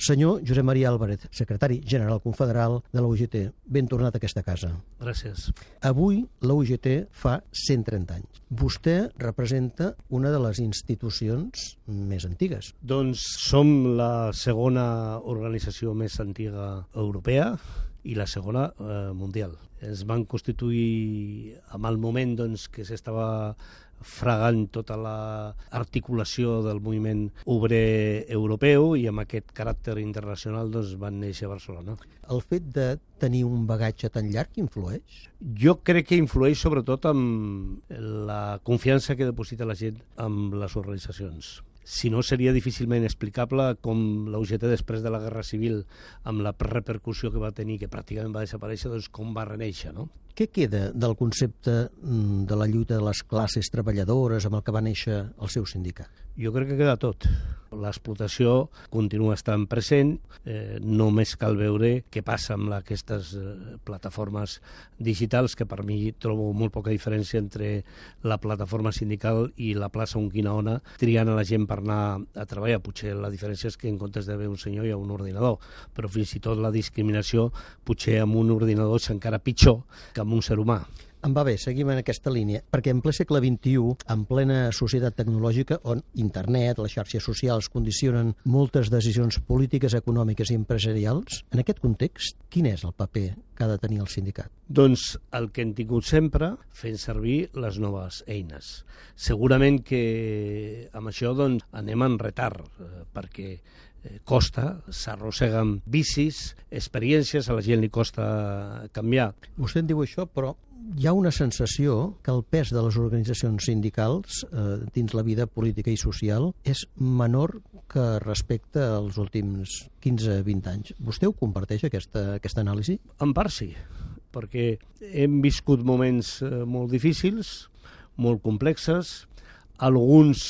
Senyor Josep Maria Álvarez, secretari general confederal de la UGT, ben tornat a aquesta casa. Gràcies. Avui la UGT fa 130 anys. Vostè representa una de les institucions més antigues. Doncs som la segona organització més antiga europea i la segona mundial. Es van constituir en el moment que s'estava fregant tota l'articulació del moviment obrer europeu i amb aquest caràcter internacional van néixer a Barcelona. El fet de tenir un bagatge tan llarg influeix? Jo crec que influeix sobretot amb la confiança que deposita la gent amb les organitzacions. Si no, seria difícilment explicable com la UGT després de la Guerra Civil, amb la repercussió que va tenir, que pràcticament va desaparèixer, com va reneixer, no? Què queda del concepte de la lluita de les classes treballadores amb el que va néixer el seu sindicat? Jo crec que queda tot. L'explotació continua estant present, només cal veure què passa amb aquestes plataformes digitals, que per mi trobo molt poca diferència entre la plataforma sindical i la plaça Unquinaona, triant a la gent per anar a treballar. Potser la diferència és que en comptes d'haver un senyor hi ha un ordinador, però fins i tot la discriminació potser amb un ordinador és encara pitjor que amb un ser humà. Em va bé, seguim en aquesta línia, perquè en ple segle XXI, en plena societat tecnològica, on internet, les xarxes socials condicionen moltes decisions polítiques, econòmiques i empresarials, en aquest context, quin és el paper que ha de tenir el sindicat? Doncs el que hem tingut sempre, fent servir les noves eines. Segurament que amb això anem en retard, perquè costa, s'arrosseguen vicis, experiències, a la gent li costa canviar. Vostè en diu això, però hi ha una sensació que el pes de les organitzacions sindicals dins la vida política i social és menor que respecte als últims 15-20 anys. Vostè ho comparteix, aquesta anàlisi? En part sí, perquè hem viscut moments molt difícils, molt complexes, alguns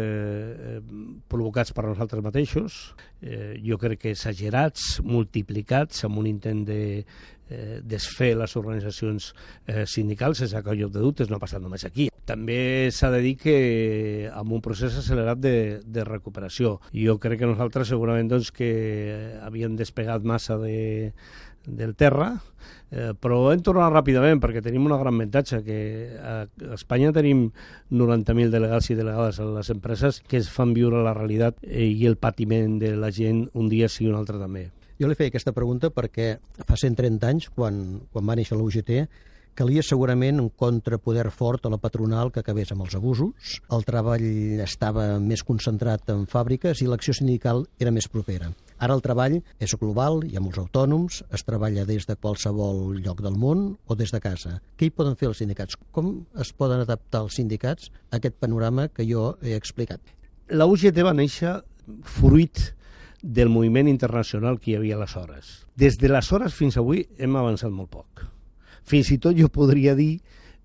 provocats per nosaltres mateixos, jo crec que exagerats, multiplicats, amb un intent de desfer les organitzacions sindicals, sense cap lloc de dubtes, no ha passat només aquí. També s'ha de dir que amb un procés accelerat de recuperació. Jo crec que nosaltres segurament que havíem despegat massa del terra, però hem tornat ràpidament perquè tenim una gran avantatge, que a Espanya tenim 90.000 delegats i delegades a les empreses que es fan viure la realitat i el patiment de la gent un dia sí i un altre també. Jo li feia aquesta pregunta perquè fa 130 anys, quan va néixer la UGT, calia segurament un contrapoder fort a la patronal que acabés amb els abusos, el treball estava més concentrat en fàbriques i l'acció sindical era més propera. Ara el treball és global, hi ha molts autònoms, es treballa des de qualsevol lloc del món o des de casa. Què hi poden fer els sindicats? Com es poden adaptar els sindicats a aquest panorama que jo he explicat? La UGT va néixer fruit del moviment internacional que hi havia aleshores. Des d'aleshores fins avui hem avançat molt poc. Fins i tot jo podria dir,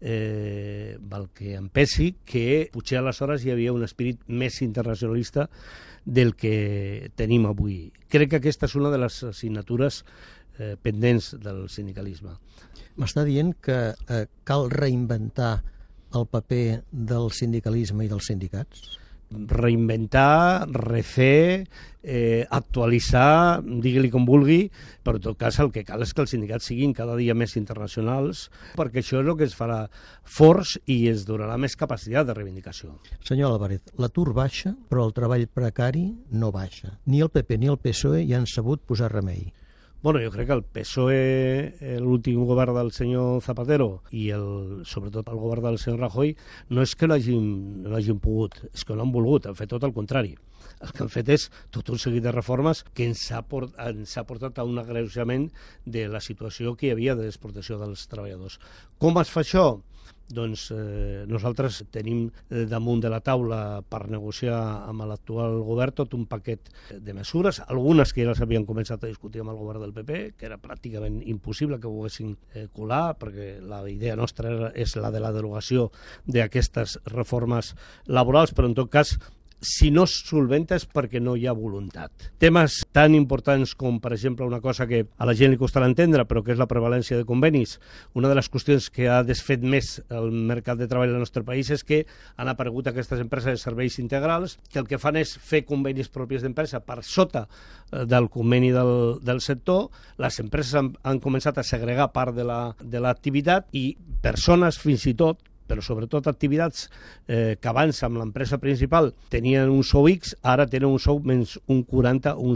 val que em pesi, que potser aleshores hi havia un espírit més internacionalista del que tenim avui. Crec que aquesta és una de les assignatures pendents del sindicalisme. M'està dient que cal reinventar el paper del sindicalisme i dels sindicats? Reinventar, refer, actualitzar, digui-li com vulgui, però en tot cas el que cal és que els sindicats siguin cada dia més internacionals, perquè això és el que es farà forts i es donarà més capacitat de reivindicació. Senyor Álvarez, l'atur baixa, però el treball precari no baixa. Ni el PP ni el PSOE hi han sabut posar remei. Bueno, jo crec que el PSOE, l'últim govern del senyor Zapatero i sobretot el govern del senyor Rajoy, no és que no hagin pogut, és que no han volgut, han fet tot el contrari. El que han fet és tot un seguit de reformes que ens ha portat a un agreujament de la situació que hi havia de l'exportació dels treballadors. Com es fa això? Doncs nosaltres tenim damunt de la taula per negociar amb l'actual govern tot un paquet de mesures, algunes que ja les havien començat a discutir amb el govern del PP, que era pràcticament impossible que poguessin colar, perquè la idea nostra és la de la derogació d'aquestes reformes laborals, però en tot cas si no es solventa és perquè no hi ha voluntat. Temes tan importants com, per exemple, una cosa que a la gent li costarà entendre, però que és la prevalència de convenis. Una de les qüestions que ha desfet més el mercat de treball del nostre país és que han aparegut aquestes empreses de serveis integrals que el que fan és fer convenis propis d'empresa per sota del conveni del sector. Les empreses han començat a segregar part de l'activitat i persones fins i tot, però sobretot activitats que abans amb l'empresa principal tenien un sou X, ara tenen un sou menys un 40 o un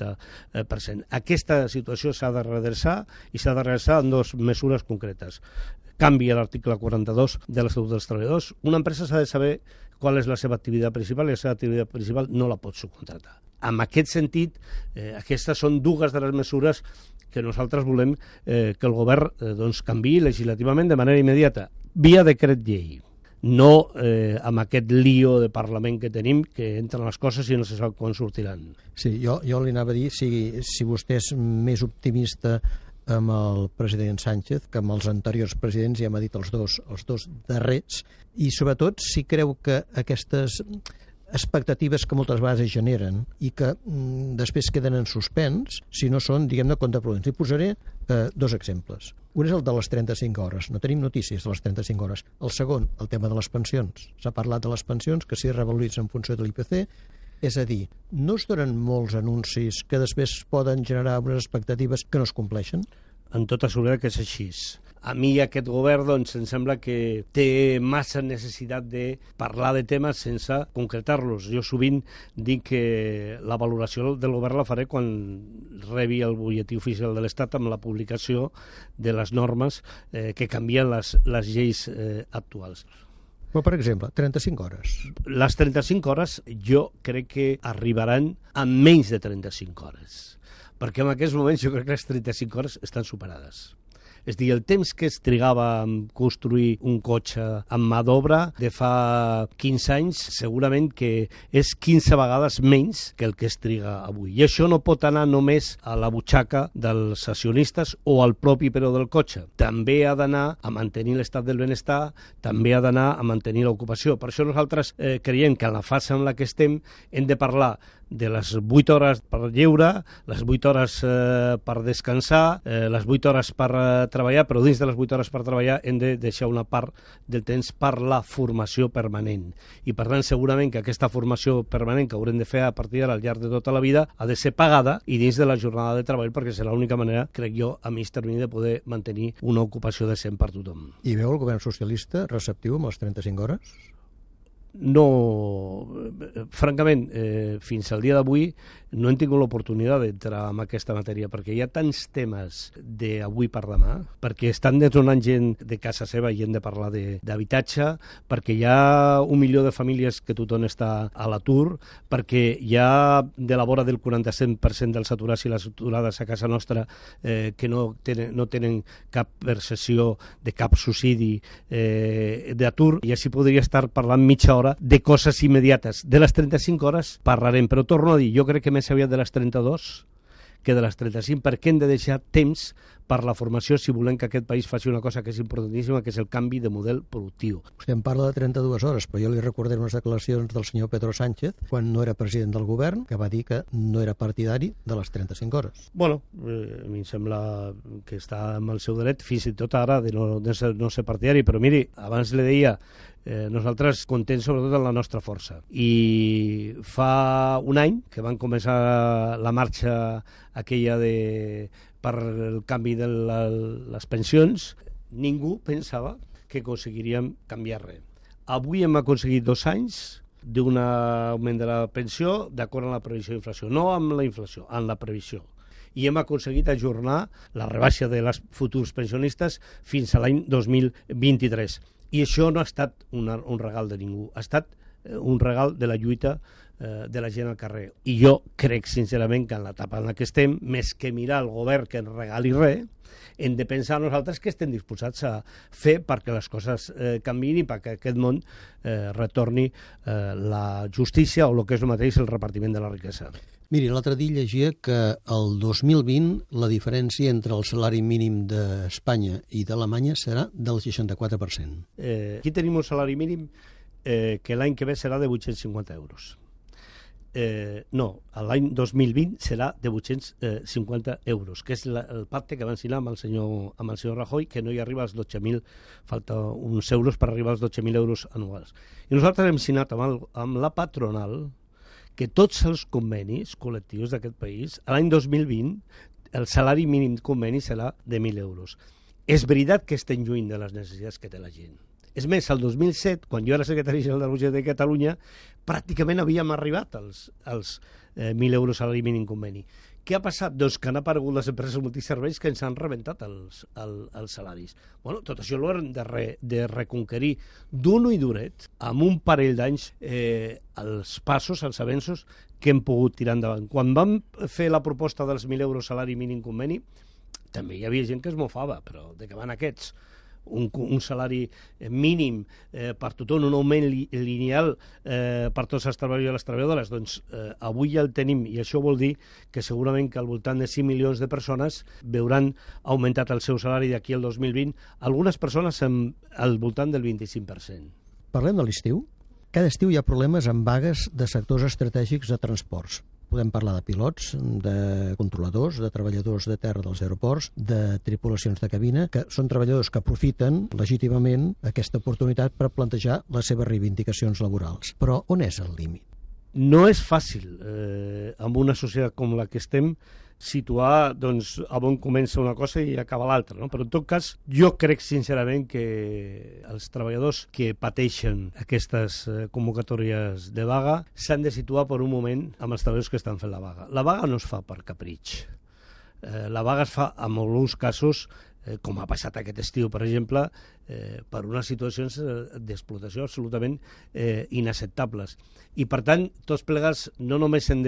50%. Aquesta situació s'ha de redreçar i s'ha de redreçar en dues mesures concretes. Canvia l'article 42 de l'Estatut dels Treballadors. Una empresa s'ha de saber qual és la seva activitat principal i la seva activitat principal no la pot subcontratar. En aquest sentit, aquestes són dues de les mesures que nosaltres volem que el govern canviï legislativament de manera immediata, via decret llei, no amb aquest lío de Parlament que tenim, que entren les coses i no se sap quan sortiran. Sí, jo li anava a dir, si vostè és més optimista amb el president Sánchez que amb els anteriors presidents, ja m'ha dit els dos darrers, i sobretot si creu que aquestes expectatives que moltes vegades generen i que després queden en suspens, si no són, diguem-ne, contraproduents. Li posaré dos exemples. Un és el de les 35 hores. No tenim notícies de les 35 hores. El segon, el tema de les pensions. S'ha parlat de les pensions que s'hi revaloritzen en funció de l'IPC. És a dir, no es donen molts anuncis que després poden generar unes expectatives que no es compleixen? En tota seguretat que és així. A mi aquest govern em sembla que té massa necessitat de parlar de temes sense concretar-los. Jo sovint dic que la valoració del govern la faré quan rebi el butlletí oficial de l'Estat amb la publicació de les normes que canvien les lleis actuals. Però, per exemple, 35 hores. Les 35 hores jo crec que arribaran a menys de 35 hores, perquè en aquests moments jo crec que les 35 hores estan superades. És a dir, el temps que es trigava a construir un cotxe amb mà d'obra de fa 15 anys segurament que és 15 vegades menys que el que es triga avui. I això no pot anar només a la butxaca dels accionistes o al propi preu del cotxe. També ha d'anar a mantenir l'estat del benestar, també ha d'anar a mantenir l'ocupació. Per això nosaltres creiem que en la fase en la que estem hem de parlar de les 8 hores per lleure, les 8 hores per descansar, les 8 hores per treballar, però dins de les 8 hores per treballar hem de deixar una part del temps per la formació permanent. I per tant, segurament que aquesta formació permanent que haurem de fer a partir d'ara al llarg de tota la vida ha de ser pagada i dins de la jornada de treball, perquè serà l'única manera, crec jo, a mig termini de poder mantenir una ocupació decent per tothom. I veu el govern socialista receptiu amb les 35 hores? No, francament, fins al dia d'avui no hem tingut l'oportunitat d'entrar en aquesta matèria perquè hi ha tants temes d'avui per demà, perquè estan desnonant gent de casa seva i hem de parlar d'habitatge, perquè hi ha 1 milió de famílies que tothom està a l'atur, perquè hi ha de la vora del 47% dels aturats i les aturades a casa nostra que no tenen cap percepció de cap subsidi d'atur, i així podria estar parlant mitja hora de coses immediates. De les 35 hores parlarem, però torno a dir, jo crec que més aviat de les 32 que de les 35, perquè hem de deixar temps per la formació si volem que aquest país faci una cosa que és importantíssima, que és el canvi de model productiu. Vostè em parla de 32 hores, però jo li recordaré unes declaracions del senyor Pedro Sánchez, quan no era president del govern, que va dir que no era partidari de les 35 hores. Bueno, a mi em sembla que està amb el seu dret, fins i tot ara, de no ser partidari, però miri, abans li deia, nosaltres contents sobretot en la nostra força. I fa un any que van començar la marxa aquella per el canvi de les pensions, ningú pensava que aconseguiríem canviar res. Avui hem aconseguit 2 anys d'un augment de la pensió d'acord amb la previsió d'inflació, no amb la inflació, amb la previsió. I hem aconseguit ajornar la rebaixa de les futurs pensionistes fins a l'any 2023. I això no ha estat un regal de ningú, ha estat un regal de la lluita de la gent al carrer. I jo crec sincerament que en l'etapa en la que estem, més que mirar el govern que ens regali res, hem de pensar nosaltres que estem disposats a fer perquè les coses canviïn i perquè aquest món retorni la justícia o el que és el mateix, el repartiment de la riquesa. Miri, l'altre dia llegia que el 2020 la diferència entre el salari mínim d'Espanya i d'Alemanya serà del 64%. Aquí tenim un salari mínim que l'any que ve serà de 850 euros. no, l'any 2020 serà de 850 euros, que és el pacte que va signar amb el senyor Rajoy, que no hi arriba als 12.000, falta uns euros per arribar als 12.000 euros anuals. I nosaltres hem signat amb la patronal que tots els convenis col·lectius d'aquest país, l'any 2020, el salari mínim conveni serà de 1.000 euros. És veritat que estem lluny de les necessitats que té la gent. És més, el 2007, quan jo era secretari general de la UGT de Catalunya, pràcticament havíem arribat als 1.000 euros salari mínim conveni. Què ha passat? Doncs que han aparegut les empreses multiserveis que ens han rebentat els salaris. Bueno, tot això ho hem de reconquerir d'un i duret, amb un parell d'anys, els passos, els avenços que hem pogut tirar endavant. Quan vam fer la proposta dels 1.000 euros salari mínim conveni, també hi havia gent que es mofava, però de què van aquests? Un salari mínim per tothom, un augment lineal per tots els treballadors i les treballadores, doncs avui ja el tenim, i això vol dir que segurament que al voltant de 5 milions de persones veuran augmentat el seu salari d'aquí al 2020, algunes persones al voltant del 25%. Parlem de l'estiu. Cada estiu hi ha problemes amb vagues de sectors estratègics de transports. Podem parlar de pilots, de controladors, de treballadors de terra dels aeroports, de tripulacions de cabina, que són treballadors que aprofiten legítimament aquesta oportunitat per plantejar les seves reivindicacions laborals. Però on és el límit? No és fàcil, amb una societat com la que estem, situar doncs, on comença una cosa i acaba l'altra, no? Però en tot cas, jo crec sincerament que els treballadors que pateixen aquestes convocatòries de vaga s'han de situar per un moment amb els treballadors que estan fent la vaga. La vaga no es fa per capritx. La vaga es fa, en alguns casos, com ha passat aquest estiu, per exemple, per unes situacions d'explotació absolutament inacceptables. I, per tant, tots plegats no només hem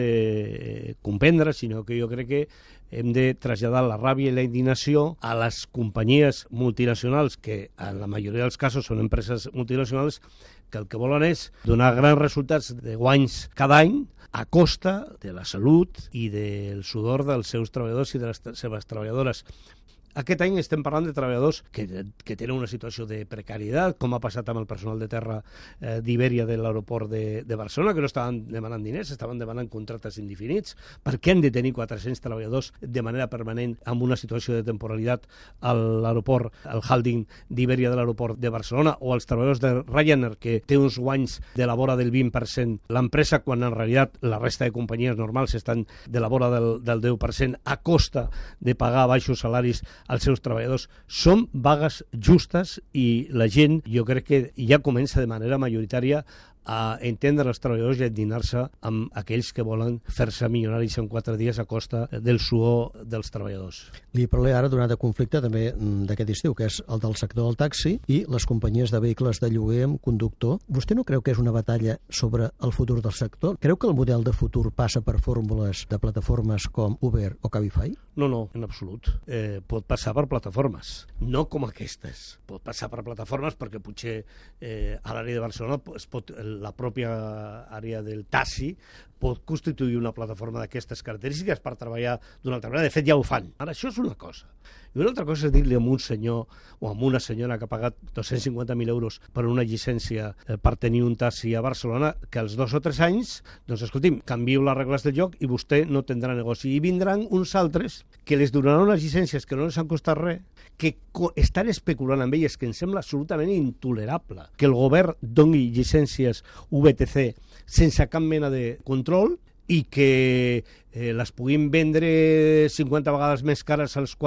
de comprendre, sinó que jo crec que hem de traslladar la ràbia i la indignació a les companyies multinacionals, que en la majoria dels casos són empreses multinacionals, que el que volen és donar grans resultats de guanys cada any a costa de la salut i del sudor dels seus treballadors i de les seves treballadores. Aquest any estem parlant de treballadors que tenen una situació de precarietat, com ha passat amb el personal de terra d'Ibèria de l'aeroport de Barcelona, que no estaven demanant diners, estaven demanant contractes indefinits. Per què han de tenir 400 treballadors de manera permanent amb una situació de temporalitat a l'aeroport, al holding d'Ibèria de l'aeroport de Barcelona, o els treballadors de Ryanair, que té uns guanys de la vora del 20%, l'empresa, quan en realitat la resta de companyies normals estan de la vora del 10%, a costa de pagar baixos salaris als seus treballadors. Són vagues justes i la gent, jo crec que ja comença de manera majoritària a entendre els treballadors i a indignar-se amb aquells que volen fer-se milionaris en 4 dies a costa del suor dels treballadors. Li parlé ara d'un altre conflicte també d'aquest estiu, que és el del sector del taxi i les companyies de vehicles de lloguer amb conductor. Vostè no creu que és una batalla sobre el futur del sector? Creu que el model de futur passa per fórmules de plataformes com Uber o Cabify? No, en absolut. Pot passar per plataformes, no com aquestes. Pot passar per plataformes perquè potser a l'àrea de Barcelona la pròpia àrea del taxi pot constituir una plataforma d'aquestes característiques per treballar d'una altra manera. De fet, ja ho fan. Ara, això és una cosa. I una altra cosa és dir-li a un senyor o a una senyora que ha pagat 250.000 euros per una llicència per tenir un taxi a Barcelona, que als 2 o 3 anys, doncs, escolti'm, canvieu les regles del joc i vostè no tindrà negoci. I vindran uns altres que les donaran unes llicències que no les han costat res, que estan especulant amb elles, que em sembla absolutament intolerable que el govern doni llicències VTC sense cap mena de control i que les puguin vendre 50 vegades més cares als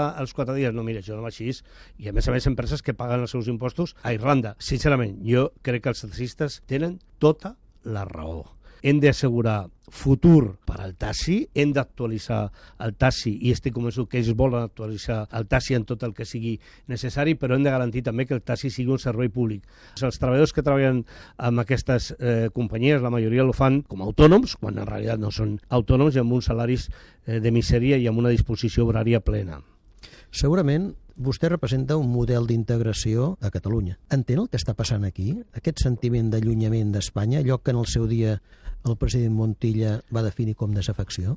4 dies. No, mira, això no va així. I a més empreses que paguen els seus impostos a Irlanda. Sincerament, jo crec que els taxistes tenen tota la raó. Hem d'assegurar futur per al taxi, hem d'actualitzar el taxi i estic convençut que ells volen actualitzar el taxi en tot el que sigui necessari, però hem de garantir també que el taxi sigui un servei públic. Els treballadors que treballen amb aquestes companyies, la majoria ho fan com a autònoms, quan en realitat no són autònoms, i amb uns salaris de misèria i amb una disposició horària plena. Segurament vostè representa un model d'integració a Catalunya. Entén el que està passant aquí? Aquest sentiment d'allunyament d'Espanya, allò que en el seu dia el president Montilla va definir com desafecció?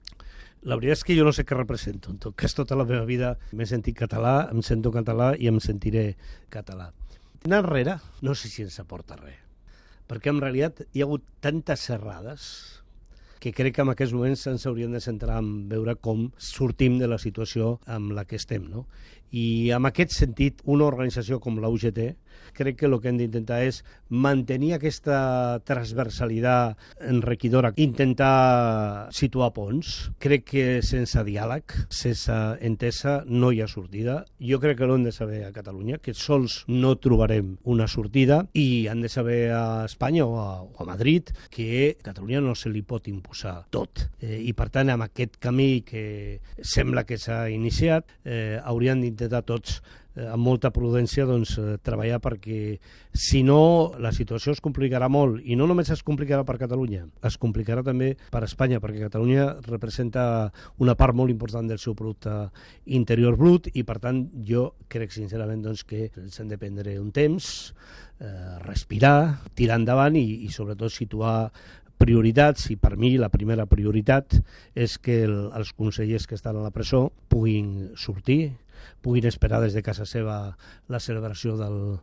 La veritat és que jo no sé què represento. En tot cas, tota la meva vida m'he sentit català, em sento català i em sentiré català. Anar enrere no sé si ens aporta res, perquè en realitat hi ha hagut tantes errades que crec que en aquests moments ens hauríem de centrar en veure com sortim de la situació amb la que estem, no? I en aquest sentit, una organització com la UGT, crec que el que hem d'intentar és mantenir aquesta transversalitat enriquidora, intentar situar ponts. Crec que sense diàleg, sense entesa, no hi ha sortida. Jo crec que l'hem de saber a Catalunya, que sols no trobarem una sortida, i han de saber a Espanya o a Madrid que a Catalunya no se li pot imposar tot. I per tant, amb aquest camí que sembla que s'ha iniciat, haurien d'intentar tots amb molta prudència treballar, perquè si no la situació es complicarà molt, i no només es complicarà per Catalunya, es complicarà també per Espanya, perquè Catalunya representa una part molt important del seu producte interior brut, i per tant jo crec sincerament que s'han de prendre un temps, respirar, tirar endavant i sobretot situar prioritats, i per mi la primera prioritat és que els consellers que estan a la presó puguin sortir, puguin esperar des de casa seva la celebració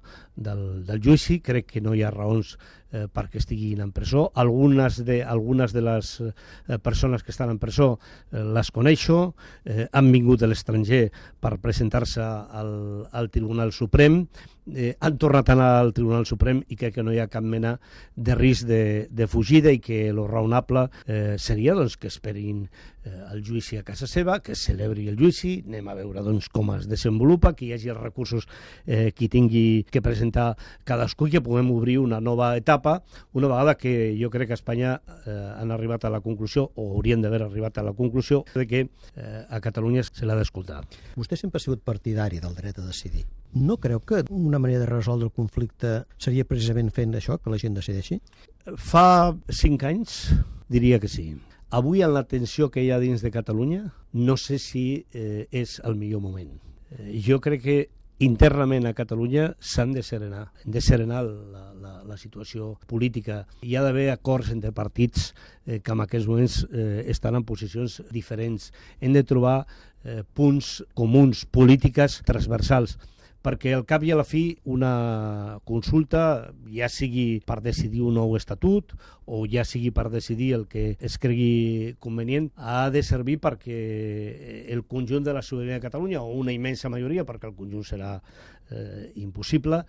del judici. Crec que no hi ha raons perquè estiguin en presó. Algunes de les persones que estan en presó les coneixo, han vingut de l'estranger per presentar-se al Tribunal Suprem, han tornat a anar al Tribunal Suprem, i crec que no hi ha cap mena de risc de fugida, i que el raonable seria que esperin el judici a casa seva, que es celebri el judici, anem a veure com es desenvolupa, que hi hagi els recursos que tingui que presentar cadascú, i que puguem obrir una nova etapa, una vegada que jo crec que a Espanya han arribat a la conclusió, o haurien d'haver arribat a la conclusió, de que a Catalunya se l'ha d'escoltar. Vostè sempre ha sigut partidari del dret a decidir. No creu que una manera de resoldre el conflicte seria precisament fent això, que la gent decideixi? Fa 5 anys diria que sí. Avui, en la tensió que hi ha dins de Catalunya, no sé si és el millor moment. Jo crec que internament a Catalunya s'han de serenar, la situació política. Hi ha d'haver acords entre partits que en aquests moments estan en posicions diferents. Hem de trobar punts comuns, polítiques transversals, perquè al cap i a la fi una consulta, ja sigui per decidir un nou estatut o ja sigui per decidir el que es cregui convenient, ha de servir perquè el conjunt de la sobirania de Catalunya, o una immensa majoria, perquè el conjunt serà impossible,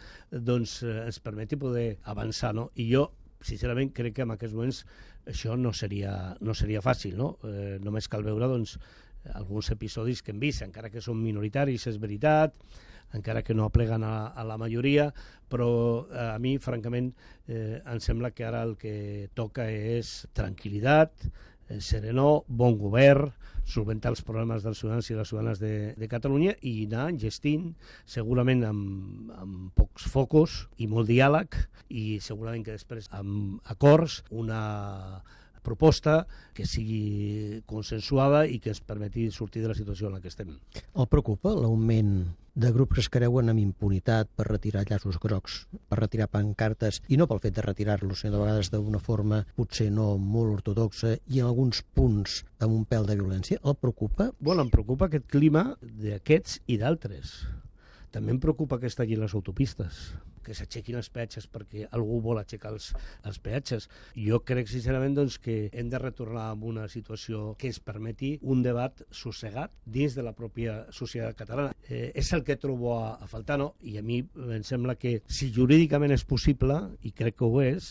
ens permeti poder avançar, no? I jo, sincerament, crec que en aquests moments això no seria fàcil, no? Només cal veure alguns episodis que hem vist, encara que són minoritaris, és veritat, encara que no apleguen a la majoria, però a mi, francament, em sembla que ara el que toca és tranquil·litat, serenor, bon govern, solventar els problemes dels ciutadans i les ciutadanes de Catalunya, i anar gestint, segurament amb pocs focus i molt diàleg, i segurament que després amb acords, una proposta que sigui consensuada i que ens permeti sortir de la situació en la que estem. El preocupa l'augment de grups que es creuen amb impunitat per retirar llaços grocs, per retirar pancartes, i no pel fet de retirar-los, sinó de vegades d'una forma potser no molt ortodoxa i en alguns punts amb un pèl de violència? El preocupa? Bueno, em preocupa aquest clima d'aquests i d'altres. També em preocupa que es tallin les autopistes, que s'aixequin els peatges perquè algú vol aixecar els peatges. Jo crec sincerament que hem de retornar a una situació que ens permeti un debat sossegat dins de la pròpia societat catalana. És el que trobo a faltar, no? I a mi em sembla que si jurídicament és possible, i crec que ho és,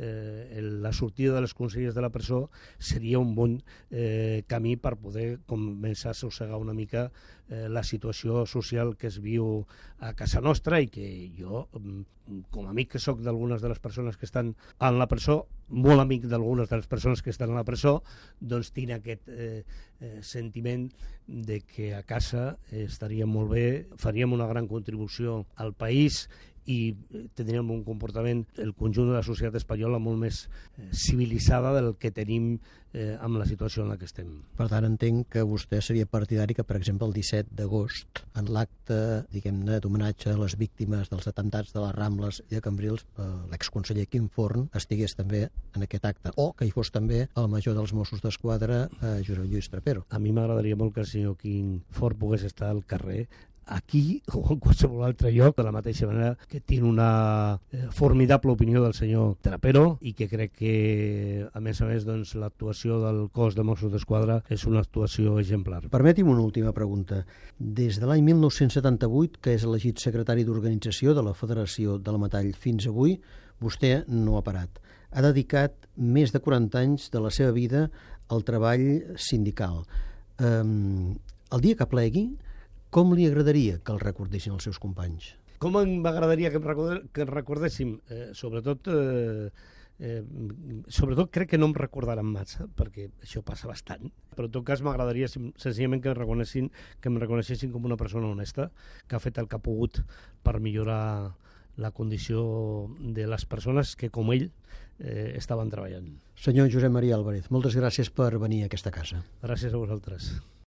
la sortida de les consellers de la presó seria un bon camí per poder començar a sossegar una mica la situació social que es viu a casa nostra, i que jo, com a amic que sóc d'algunes de les persones que estan en la presó, molt amic d'algunes de les persones que estan a la presó, doncs tinc aquest sentiment de que a casa estaria molt bé, faríem una gran contribució al país i tindríem un comportament, el conjunt de la societat espanyola, molt més civilitzada del que tenim amb la situació en la que estem. Per tant, entenc que vostè seria partidari que, per exemple, el 17 d'agost, en l'acte, diguem-ne, d'homenatge a les víctimes dels atemptats de les Rambles i de Cambrils, l'exconseller Quim Forn estigués també en aquest acte, o que hi fos també el major dels Mossos d'Esquadra, Josep Lluís Trapero. A mi m'agradaria molt que el senyor Quim Forn pogués estar al carrer aquí o en qualsevol altre lloc, de la mateixa manera que tinc una formidable opinió del senyor Trapero i que crec que, a més, doncs, l'actuació del cos de Mossos d'Esquadra és una actuació exemplar. Permeti'm una última pregunta. Des de l'any 1978, que és elegit secretari d'organització de la Federació del Metall fins avui, vostè no ha parat. Ha dedicat més de 40 anys de la seva vida al treball sindical. El dia que plegui, com li agradaria que el recordessin els seus companys? Com m'agradaria que em recordéssim? Sobretot crec que no em recordaran massa, perquè això passa bastant, però en tot cas m'agradaria senzillament que em reconeguessin com una persona honesta, que ha fet el que ha pogut per millorar la condició de les persones que, com ell, estaven treballant. Senyor Josep Maria Álvarez, moltes gràcies per venir a aquesta casa. Gràcies a vosaltres.